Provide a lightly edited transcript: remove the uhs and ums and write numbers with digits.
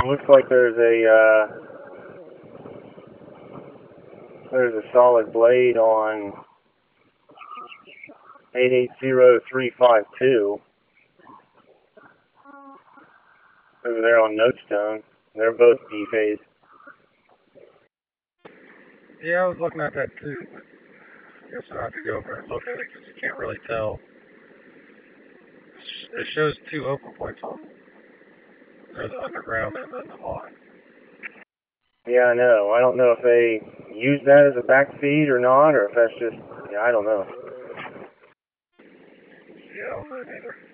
Looks like there's a solid blade on 880352 over there on Notestone. They're both D-phase. Yeah, I was looking at that too. I guess I have to go over and look at it because you can't really tell. It shows two open points on it. There's the underground and then the line. Yeah, I know. I don't know if they use that as a backfeed or not, or if that's just, I don't know. Yeah, I don't know either.